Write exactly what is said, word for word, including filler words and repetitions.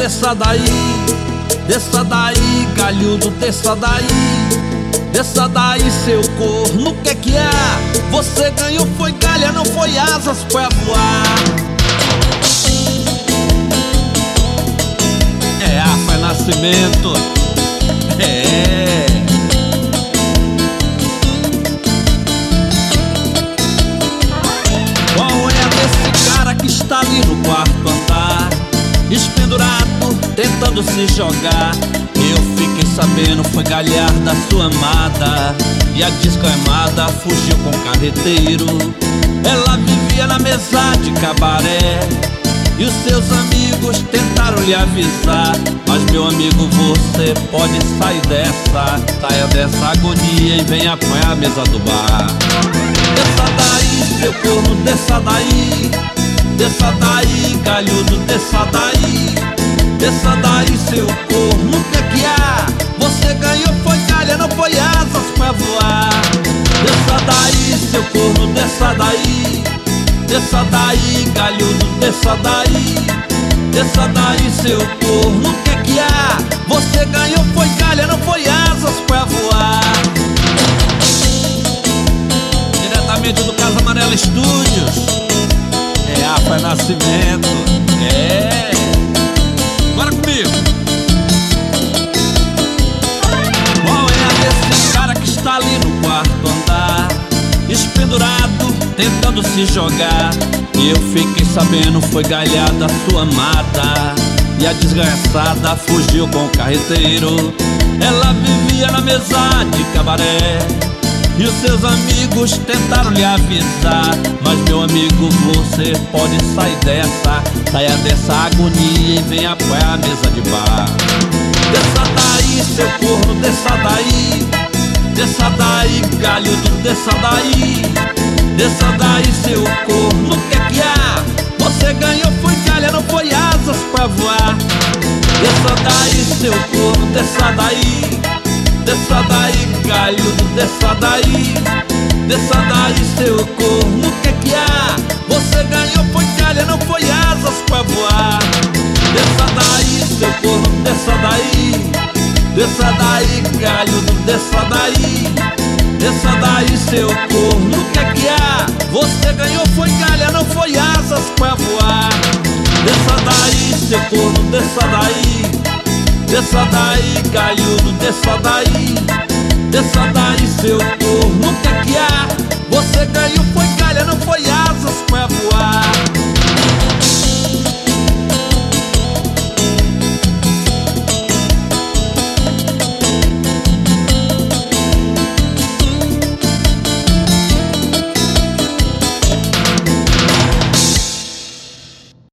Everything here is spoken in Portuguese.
desça daí, desça daí, galhudo, desça daí, desça daí, seu corno, que que há? Você ganhou foi galha, não foi asas pra voar. É Arfa Nascimento, é. Qual é desse cara que está ali no quarto andar, espendurado, tentando se jogar? Eu fiquei sabendo, foi galhar da sua amada, e a descamada fugiu com o carreteiro. Ela vivia na mesa de cabaré, e os seus amigos tentaram lhe avisar. Mas meu amigo, você pode sair dessa, saia dessa agonia e venha apanhar a mesa do bar. Desça daí, seu corno, desça daí, desça daí, galhudo, desça daí, desça daí, seu corno, que que há? Você ganhou foi galha, não foi asas pra voar. Desça daí, seu corno, desça daí, desça daí, galhudo, desça daí, desça daí, seu corno, que que há? Você ganhou foi galha, não foi asas pra voar. Diretamente do Casa Amarela Estúdios, é Arfa Nascimento, é. Bora comigo. Qual é a desse cara que está ali no quarto andar, espendurado, tentando se jogar? E eu fiquei sabendo, foi galhada a sua amada, e a desgraçada fugiu com o carreteiro. Ela vivia na mesa de cabaré, e os seus amigos tentaram lhe avisar. Mas meu amigo, você pode sair dessa, saia dessa agonia e venha apoiar a mesa de bar. Desça daí, seu corno, desça daí, desça daí, galhudo, desça daí, desça daí, seu corno, que que há? Você ganhou foi galha, não foi asas pra voar. Desça daí, seu corno, desça daí, desça daí, galhudo, desça daí, desça daí, seu corno, que que há? Você ganhou foi galha, não foi asas pra voar. Desça daí, seu corno, desça daí, desça daí, galhudo, desça daí, desça daí, seu corno, que que há? Você ganhou foi galha, não foi asas pra voar. Desça daí, seu corno, desça daí, desça daí, galhudo, desça daí, desça daí, seu corno, que que há? Você ganhou foi